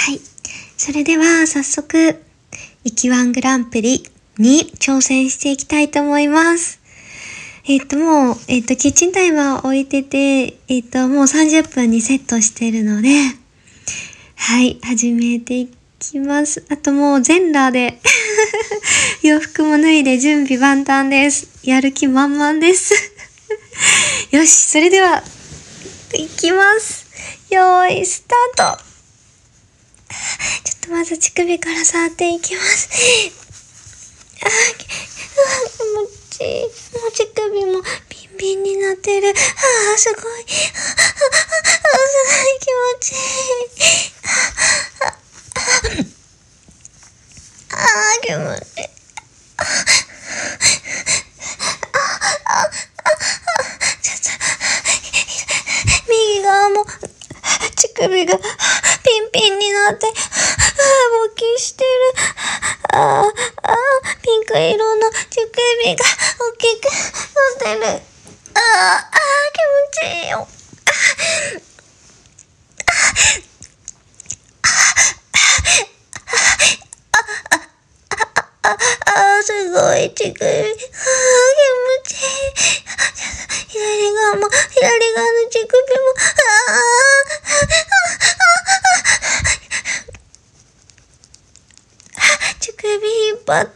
はい。それでは早速、イキワングランプリに挑戦していきたいと思います。もう、キッチンタイマーを置いてて、もう30分にセットしてるので、はい、始めていきます。あともう全裸で、洋服も脱いで準備万端です。やる気満々です。よし、それでは、いきます。よーい、スタート。ちょっとまず乳首から触っていきます。気持ちいい。もう乳首もビンビンになってる。すごい。すごい気持ちいい。気持ちいい。右側も乳首がピンピンになって勃起してる。ピンク色の乳首が大きくなってる。気持ちいいよ。すごい乳首。気持ちいい。左側の乳首も、乳首引っ張って、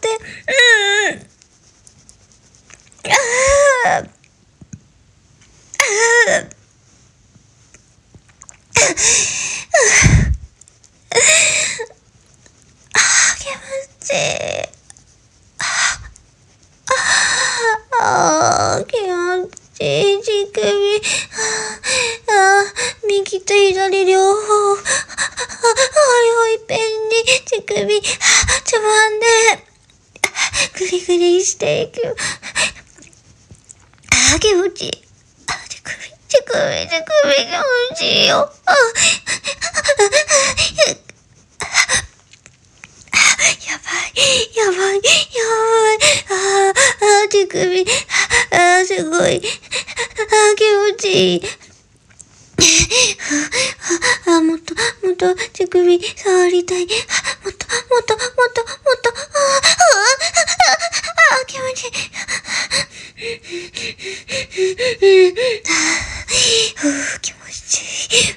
気持ちいい。気持ちいい乳首。右と左両方。両いっぺんに乳首、つまんで、グリグリしていく。気持ちいい。乳首気持ちいいよ。やばい。乳首。すごい。気持ちいい。もっと乳首触りたい。もっと。気持ちいい。気持ちいい。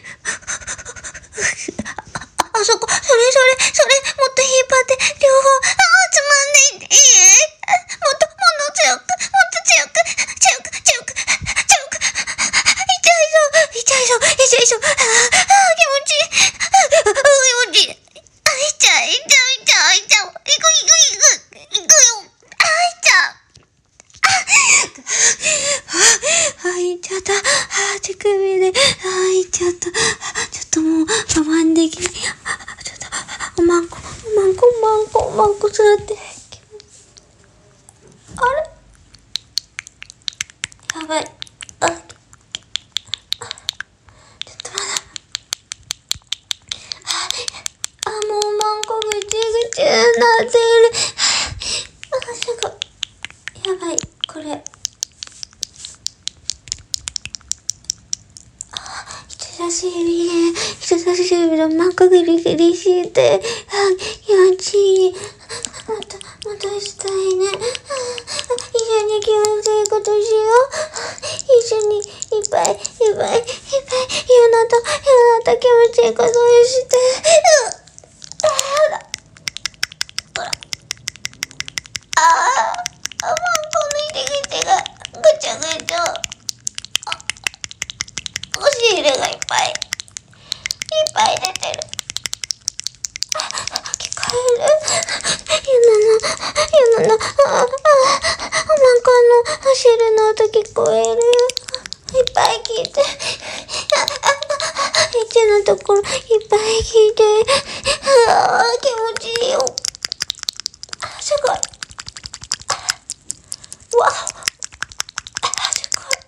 それ、もっと引っ張って、両方、つまんでいい。もっと強く。痛いぞ。気持ちいい。気持ちいい。痛い。行くよ。行っちゃった。乳首で、行っちゃった。ちょっともう、我慢できない。ちょっと、おまんこ座って。あれやばい。ちょっとまだ。もうまんこぐちぐちになってる。すごい。やばい、これ。人差し指でまんこグリグリして、気持ちいい。またしたいね。一緒に気持ちいいことしよう。一緒にいっぱいゆうなと気持ちいいことをして。まんこの入り口がぐちゃぐちゃ。お尻がいっぱい出てる。聞こえる？ゆなの、おまんこのお尻の音聞こえるよ。いっぱい聞いて。エッチなところいっぱい聞いて。気持ちいいよ。すごい。わすごい。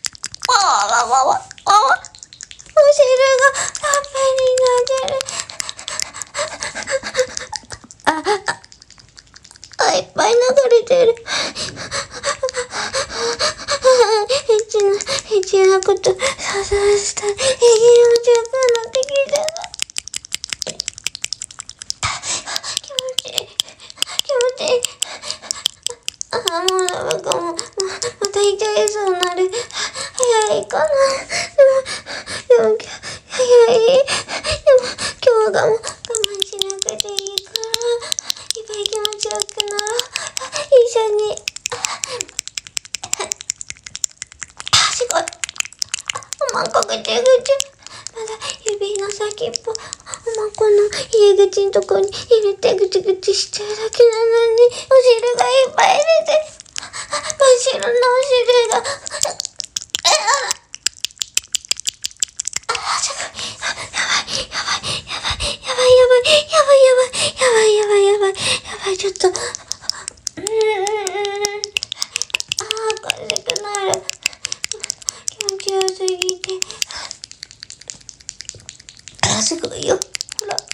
お尻がたっぷりになってる。いっぱい流れてる。エッチなことさせしたら気持ちよくなってきた。 いちゃいそうなる。早いかな。でも、早い。でも、今日は我慢しなくていいから、いっぱい気持ちよくなら、一緒に。すごい。おまんこぐちぐち。まだ指の先っぽ、おまんこの入り口のとこに入れてぐちぐちしてるだけなのに、お汁がいっぱい出て、真っ白なお汁が、ちょっと、おかしくなる。気持ちよすぎて。すごいよ。ほら。ね。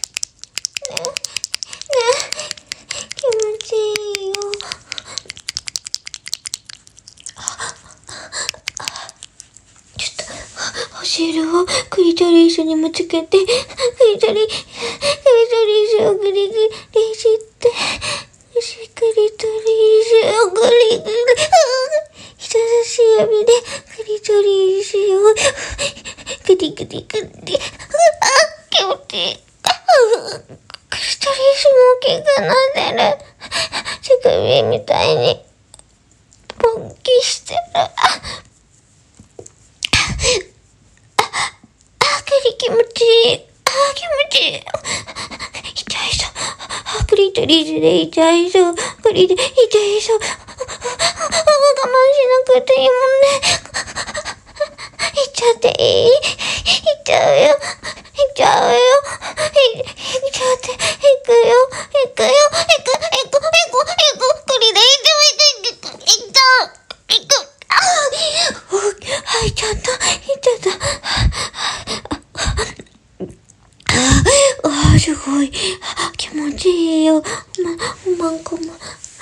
気持ちいいよ。ちょっと、お汁をクリトリスにもつけて、クリトリスをグリグリして、クリトリスをグリグリ、人差し指でクリトリスをグリグリグリ、気持ちいい。クリトリスも大きくなってる。乳首みたいにポンキしてる。気持ちいい。気持ちいい。痛いそう。クリトリスで痛いそう。痛いそう。我慢しなくていいもんね。いっちゃっていい？いっちゃうよ。いっちゃうよ。いっちゃって、いくよ。クリでいっちゃう。いっちゃった。すごい。気持ちいいよ。おまんこも。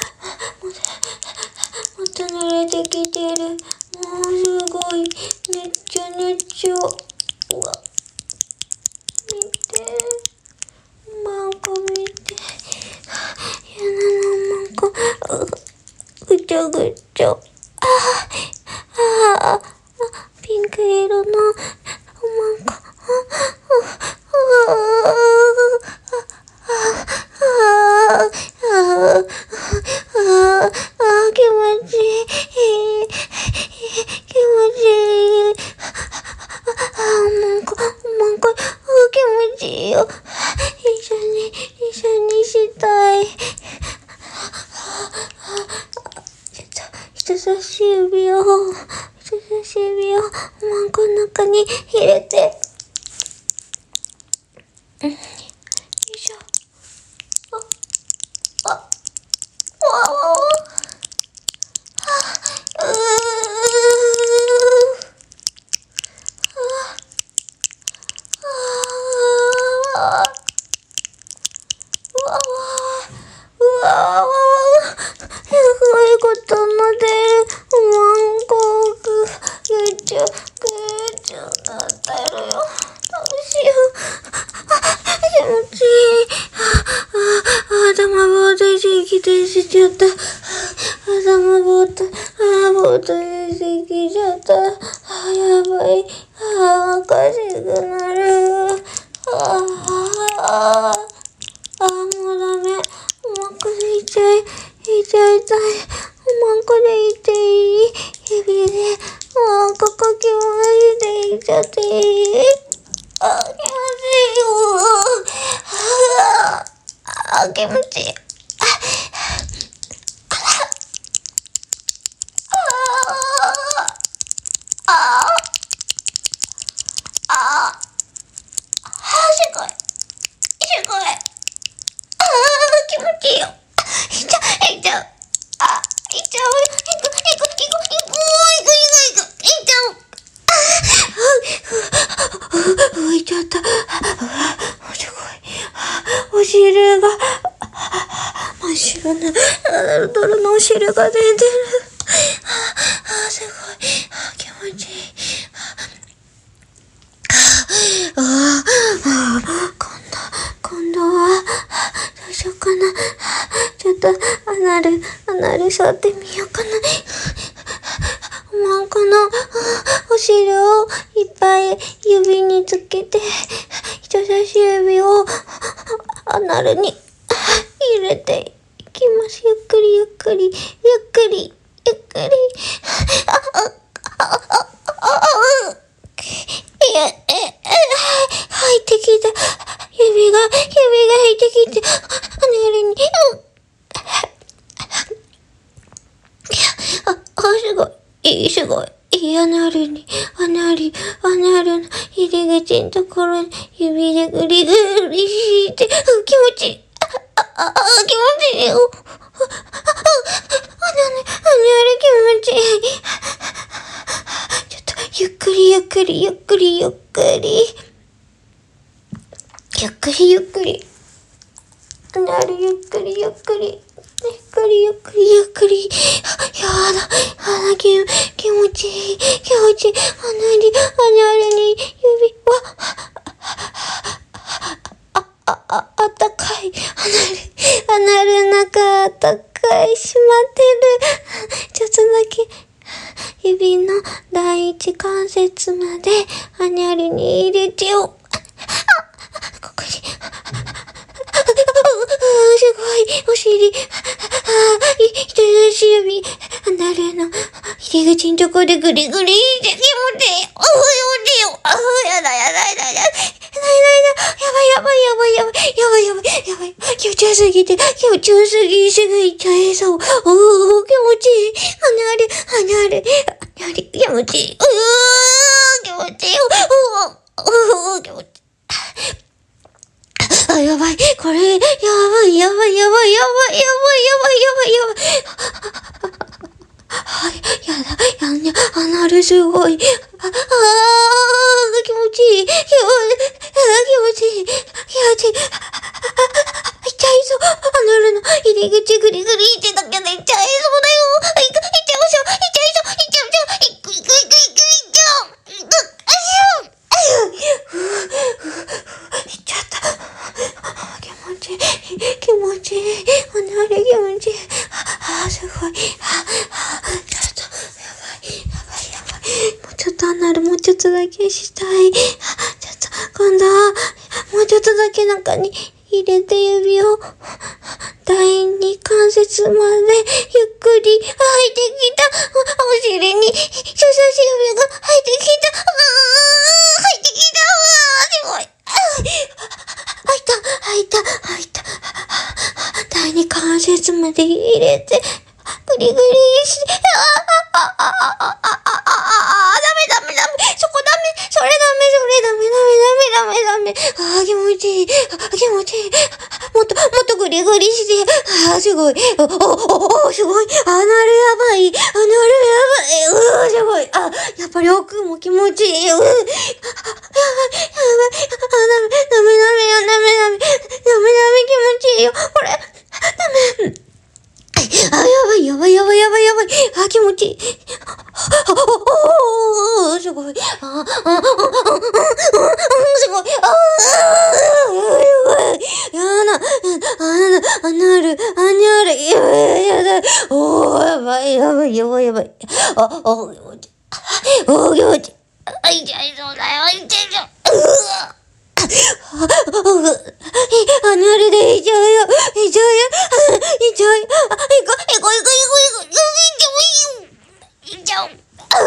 また濡れてきてる。もうすごい。めっちゃ。うわ。見て。おまんこ見て。やなのおまんこ。ぐちょぐちょ。ピンク色のおまんこ。気持ちいい。おまんこ、気持ちいいよ。一緒にしたい。人差し指をおまんこの中に入れて。よいしょ。すごいことになってる。おまんこぐちゅなってるよ。どうしよう。気持ちいい。頭ぼーっとしちゃった。頭ぼーっとしちゃった。やばい。おかしくなる。もうダメ。おまんこで痛い。おまんこで痛い。指で、ここ気持ちでいっちゃっていい？気持ちいいよ。気持ちいい。すごい。気持ちいいよ。いっちゃう。いっちゃう。浮いちゃった。すごい。お汁が、真っ白な、泥のお汁が出てる。すごい。気持ちいい。今度は、どうしようかな。ちょっと、アナル触ってみようかな。お差し指をアナルに入れていきます。ゆっくりゆっくりゆっくりゆっくり。入ってきた。指が入ってきて、アナルに、すごい、すごい。アナルの入り口のところに指でグリグリして、気持ちいい。気持ちいいよ。アナル気持ちいい。ちょっと、ゆっくり。ゆっくり。ゆっくり。やだ、気持ちいい。アナルに指は、あったかい。アナル中あったかい。閉まってる。ちょっとだけ、指の第一関節まで、アナルに入れてよ。ここに。すごい。お尻。人差し指。アナルの入り口のとこでグリグリして気持ちいい。やだ。やばい。気持ちよすぎてちゃいそう。気持ちいい。アナル。気持ちいい。気持ちいい。やばい。これ、やばい。アナルすごい。気持ちいい。痛いそう。アナルの入り口グリグリってだけで痛いそうだよ。気持ちいい。アナル気持ちいい。すごい。ちょっと、やばい。もうちょっとアナルもうちょっとだけしたい。ちょっと、今度は、もうちょっとだけ中に入れて指を、第二関節までゆっくり入ってきた。お尻に人差し指が入ってきた。すごい。入った。第二関節まで入れて、グリグリして、ダメ。そこダメ。それダメ。気持ちいい。もっとグリグリして、すごい。すごい。アナルやばい。すごい。やっぱり奥も気持ちいい。やばい。ダメ。気持ちいいよ。これ、ダメ。やばい。気持ちいい。すごい。すごい。やだ。アナル。やだ。やばい。気持ちいい。痛いそうだよ。アナルでいちゃうよ。いちゃう。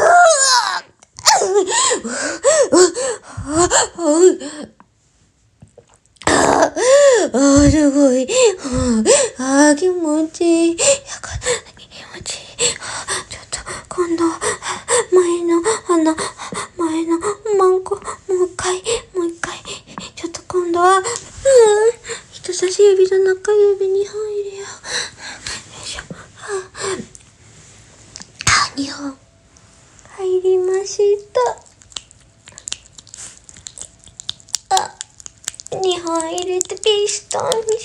すごい。気持ちいい。ちょっと、今度、前のマンコ、もう一回。ちょっと今度は、人差し指と中指に入れよ。よいしょ。2本入りました。2本入れてピストンにして、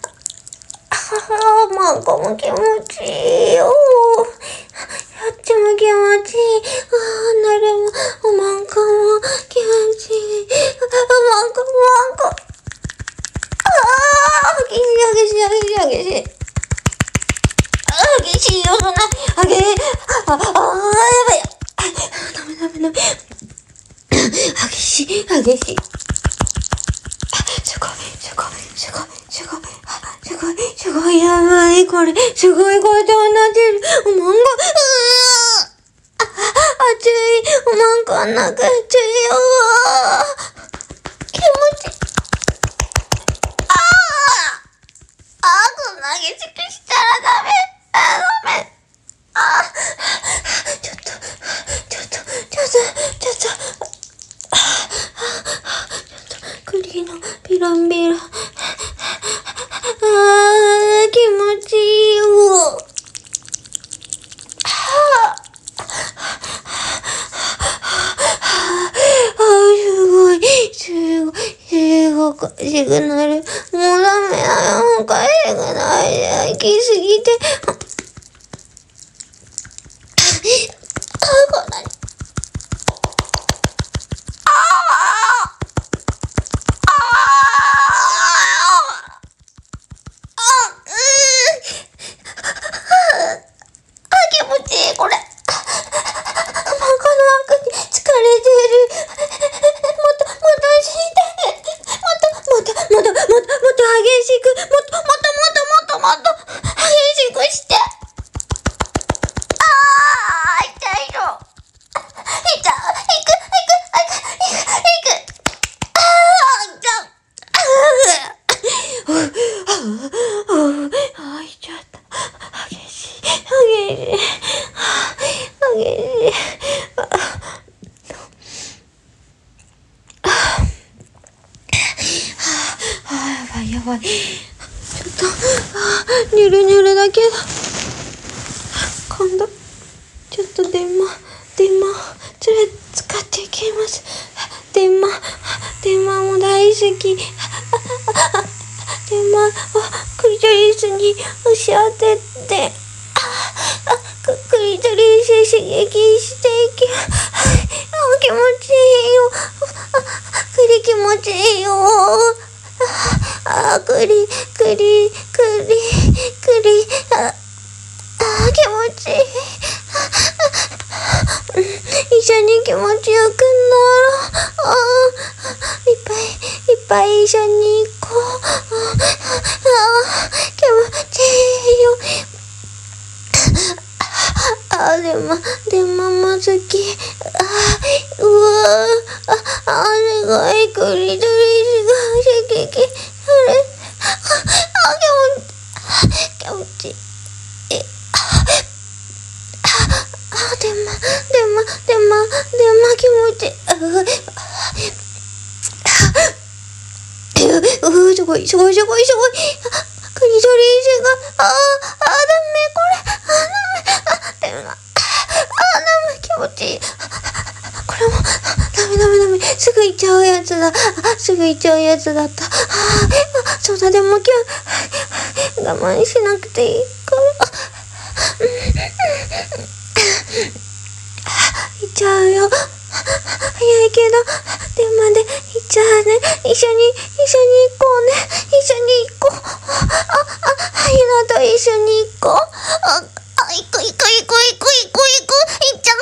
マンコも気持ちいいよ。やっちも気持ちいい。なるも、マンコも気持ちいい。マンコ。激しいよ、そんな。やばい。ダメ。激しい。 すごい、すごい、すごい、すごい、すごい、やばい、これ、すごいことになってる。おまんこ、熱い、おまんこん中、熱いよ気持ちいい。こんな激しくしたらダメ。ダメ。ちょっと、栗のピロンビロン。気持ちいいよ。すごくシグナル。もうダメだよ。もう帰れくないで。行きすぎて。こんなに。気持ちいい、これ。この赤に疲れてる。もっとして。もっと激しく。もっと激しくして。痛いよ。いく。いっちゃった。激しい。やばい。ちょっと、ニュルだけど。今度、ちょっと電話、使っていきます。電話も大好き。電話をクリトリスに押し当てて、クリトリス刺激していきます。気持ちいいよ。気持ちいいよ。気持ちいい。一緒に気持ちよくなろう。いっぱい一緒に行こう。気持ちいいよ。でも好き。すごいクリトリスが刺激され。気持ちいい。でも気持ちいい。すごい。クリトリスが、ダメ、これ。ダメ、気持ちいい。これも、ダメ。すぐ行っちゃうやつだった。そうだ、でも今日、我慢しなくていいから。行っちゃうよ。早いけど、電話で行っちゃうね。一緒に行こうね。ゆなと一緒に行こう。行く。行っちゃう。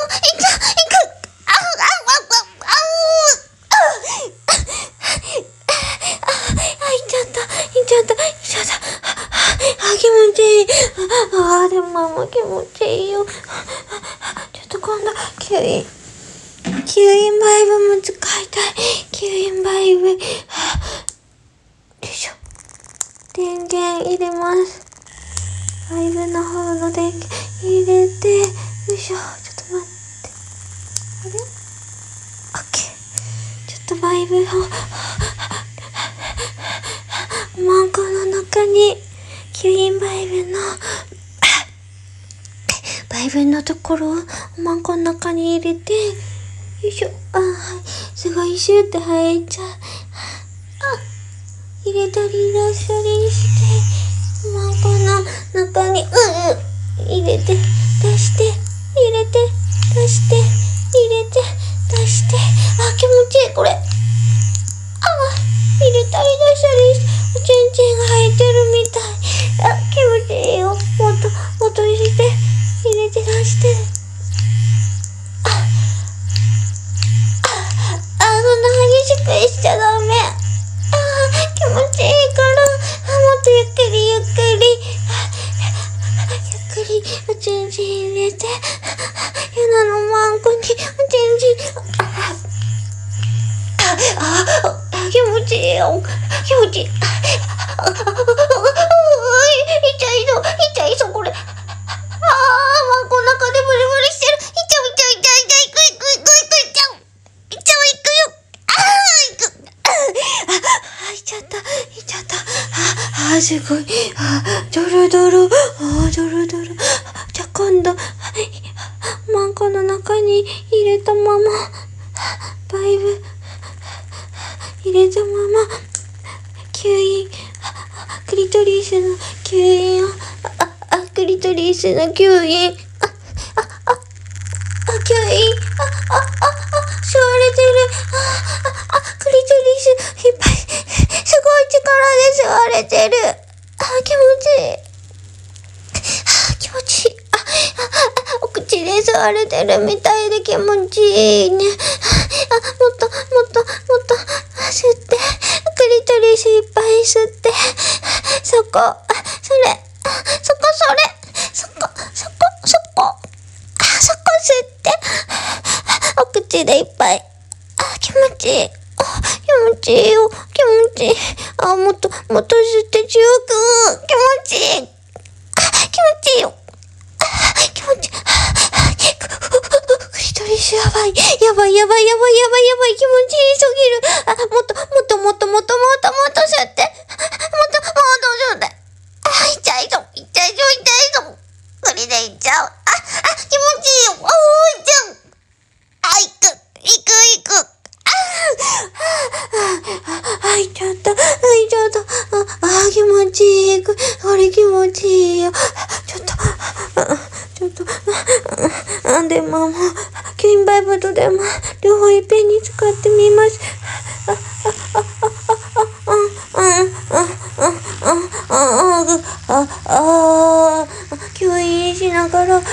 行っちゃった。気持ちいい。でもママ気持ちいいよ。ちょっと今度、吸引バイブも使いたい。吸引バイブ。よいしょ。電源入れます。バイブの方の電源入れて、よいしょ。ちょっと待って。あれ？オッケー。ちょっとバイブを、おまんこの中に、吸引バイブのところをおまんこの中に入れて、よいしょ。はい。すごいシューって入っちゃう。入れたり出したりして、おまんこの中に、入れて、出して、入れて、出して、入れて、出して。気持ちいい、これ。入れたり出したりして、おちんちんが入ってるみたい。気持ちいいよ。もっと入れて、入れて出して。そんな激しくしちゃダメ。気持ちいいよ。気持ちいい。痛いぞ、痛いぞ、これ。マンコの中でブリブリしてる。痛い、すごい。ドロドロ。ドロドロ。じゃあ今度、マンコの中に入れたまま、バイブ、入れたまま、吸引、クリトリスの吸引を、クリトリスの吸引、吸引、吸われてる。クリトリス、いっぱい、すごい力で吸われてる。気持ちいい。気持ちいい。お口で吸われてるみたいで気持ちいいね。もっと、吸って。クリトリスいっぱい吸って。そこ、それ。吸って。お口でいっぱい。気持ちいい。気持ちいいよ。気持ちいい。もっと吸って強く。気持ちいい。気持ちいいよ。気持ちいい。クリトリスやばい。気持ちいいすぎる。もっと吸って。もっと吸って。痛いぞ。これでいっちゃう。気持ちいいよ。いっちゃう。いく。いっちゃった。気持ちいい。これ気持ちいいよ。ちょっと、でも、吸引バイブとでも、両方いっぺんに使ってみます。吸引しながら、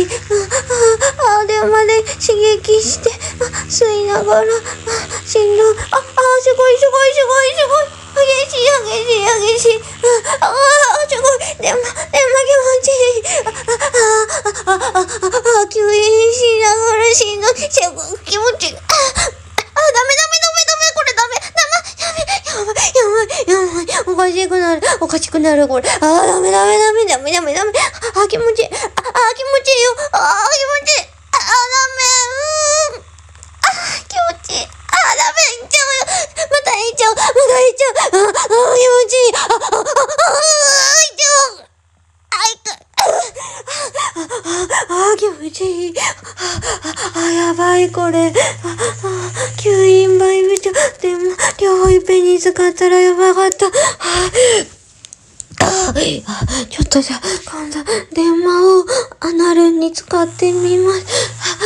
電話で刺激して、吸いながら、振動、すごい。激しい。すごい。電話気持ちいい。吸引しながら振動、すごい気持ちいい。ダメ。これダメ。やばい。おかしくなる、これ。ダメ。気持ちいい。気持ちいいよ。ダメ。気持ちいい。ダメ。いっちゃうよ。またいっちゃう。気持ちいい。いっちゃう。気持ちいい。やばい、これ。吸引バイブでも、両方いっぺんに使ったらやばかった。ちょっとじゃあ、今度、電話をアナルに使ってみます。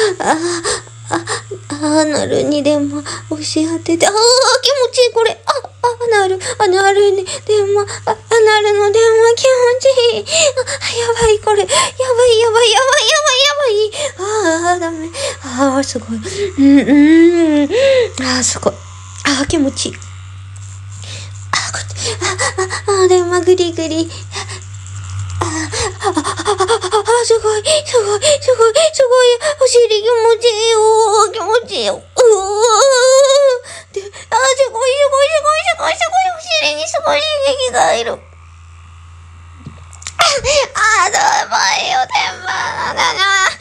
アナルに電話押し当てて、気持ちいい、これ。アナルに電話、アナルの電話気持ちいい。やばい、これ。やばい。ダメ。すごい。すごい。気持ちいい。電話グリグリ。すごい。お尻気持ちいいよ。すごい。お尻にすごい刺激がいる。やばいよ、電話だな。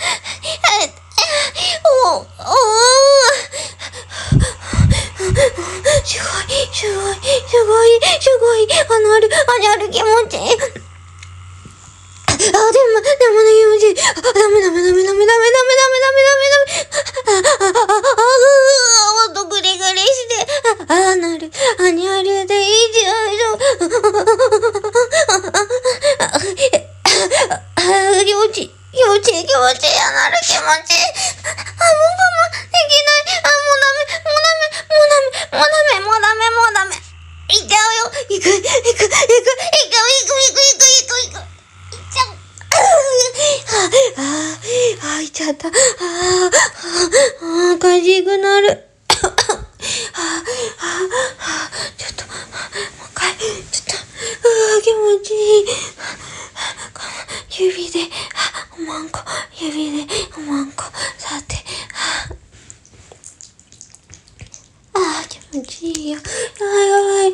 すごい。アナル気持ちいい。でも気持ちいい。ダメ。もっとグリグリして。アナルでいいじゃん。気持ちいい。アナル気持ちいい。もう我慢できない。もうダメ。いっちゃうよ。いく。いっちゃう。いっちゃった。おかしくなる。ちょっと、もう一回、気持ちいい。指で、おまんこ、さて、気持ちいいよ。やばい。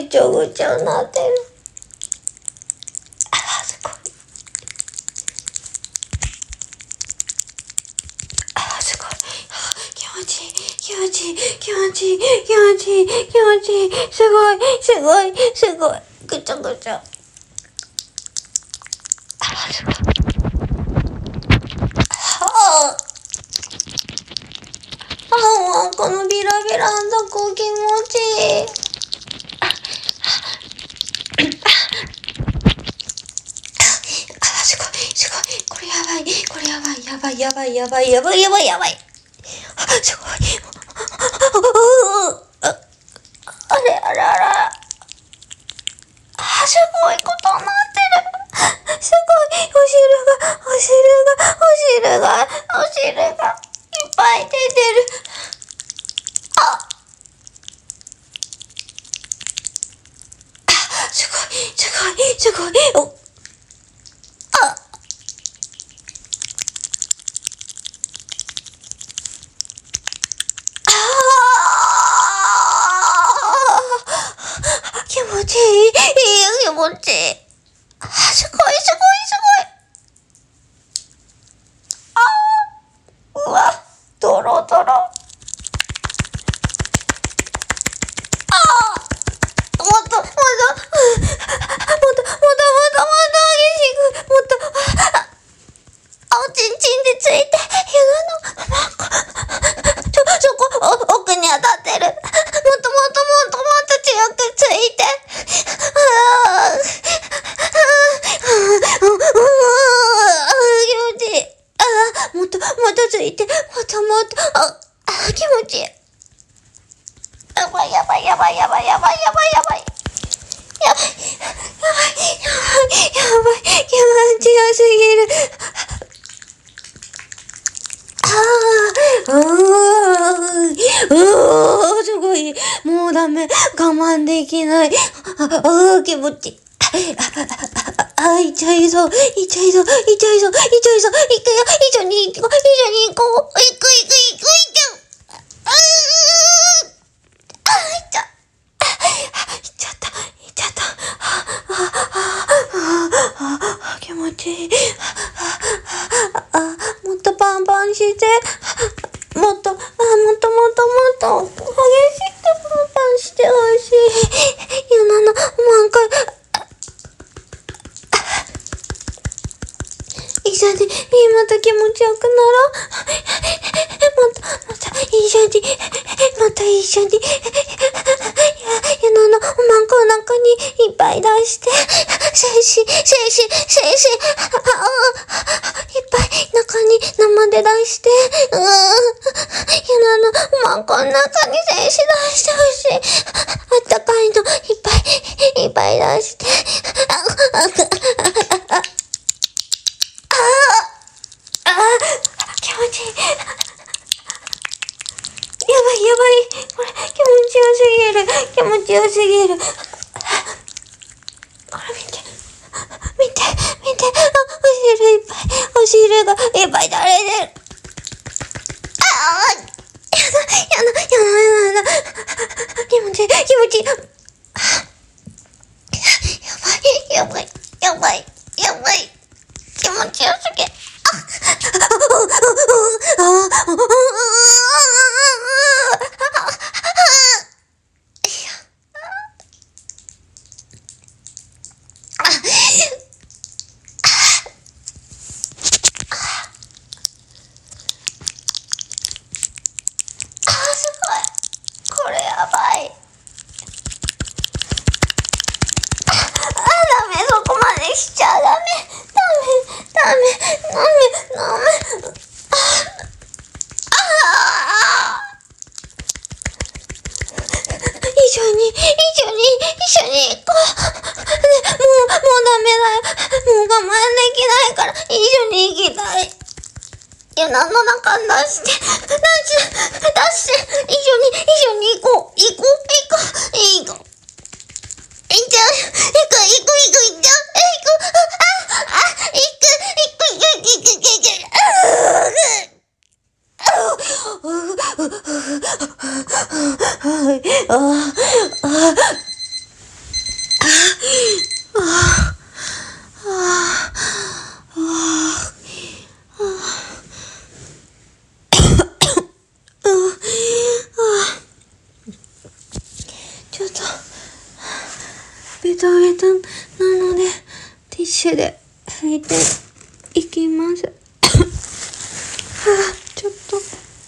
ぐちゃぐちゃなってる。すごい。すごい。気持ちいい。気持ちいい。気持ちいい。気持ちいい。気持ちいい。すごい。すごい。すごい。ぐちゃぐちゃ。すごい。もうこのビラビラのとこ気持ちいい。すごい、すごい。これやばい。これやばい、やばい、やばい、やばい、やばい、やばい、やばい。すごい。あれあれあら。すごいことになってる。すごい。お汁がいっぱい出てる。すごい。気持ちいい。気持ちいい。すごい。うわ、ドロドロ。ちんちんでついて、そこ、奥に当たってる。もっと強くついて。気持ちいい。もっとついて、もっと、気持ちいい。やばい。気持ちよすぎる。すごい。もうダメ。我慢できない。気持ちいい。いっちゃいそう。行くよ。一緒に行こう。行っちゃった。気持ちいい。もっとパンパンして。もっと激しくパンパンしてほしい。満開。一緒に、また気持ちよくなろう。また一緒に。満開の中にいっぱい出して。精子。いっぱい中に生で出して。満開の中に精子出してほしい。あったかいのいっぱい出して。気持ちいい。やばい。これ、気持ちよすぎる。これ見て。お汁がいっぱい垂れてる。やだ。気持ちいい。やばい。気持ちよすぎる。すごい。これやばい。ダメ、そこまでしちゃダメ。一緒に行こう。もうダメだよ。もう我慢できないから、一緒に行きたい。何の中に出して。一緒に行こう。行こう。 ちょっと、ベタベタなので、ティッシュで拭いていきます。ちょっと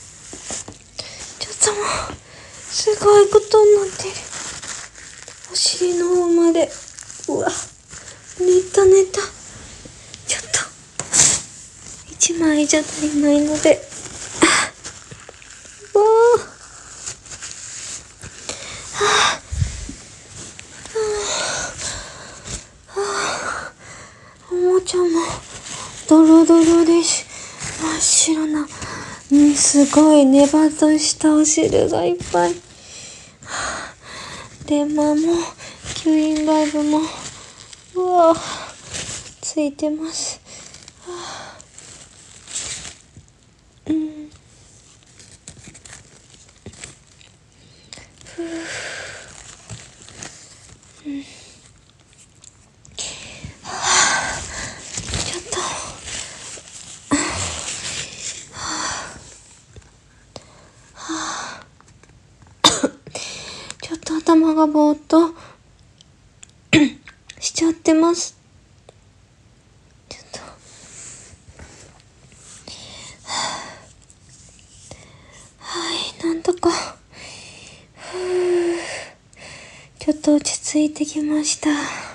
もう、すごいことになってる。お尻の方まで。うわ、寝た。ちょっと、一枚じゃ足りないので。うわおもちゃもドロドロです。真っ白な。すごいネバとしたお汁がいっぱい。電話も吸引バルブもついてます。ちょっとちょっと頭がぼーっとしちゃってます。ちょっとなんとかちょっと落ち着いてきました。